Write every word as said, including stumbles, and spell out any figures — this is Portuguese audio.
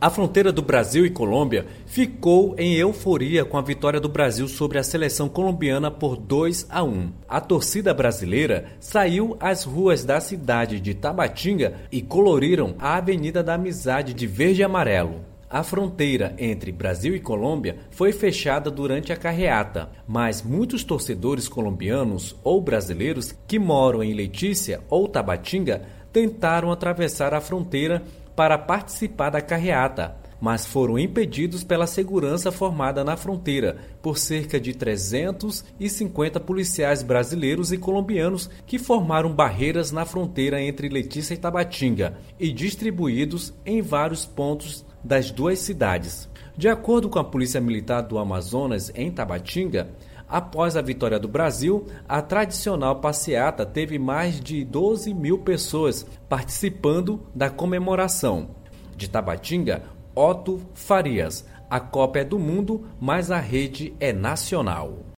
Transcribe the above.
A fronteira do Brasil e Colômbia ficou em euforia com a vitória do Brasil sobre a seleção colombiana por dois a um. A torcida brasileira saiu às ruas da cidade de Tabatinga e coloriram a Avenida da Amizade de verde e amarelo. A fronteira entre Brasil e Colômbia foi fechada durante a carreata, mas muitos torcedores colombianos ou brasileiros que moram em Letícia ou Tabatinga tentaram atravessar a fronteira para participar da carreata, mas foram impedidos pela segurança formada na fronteira por cerca de trezentos e cinquenta policiais brasileiros e colombianos que formaram barreiras na fronteira entre Letícia e Tabatinga e distribuídos em vários pontos das duas cidades. De acordo com a Polícia Militar do Amazonas, em Tabatinga, após a vitória do Brasil, a tradicional passeata teve mais de doze mil pessoas participando da comemoração. De Tabatinga, Otto Farias. A Copa é do mundo, mas a rede é nacional.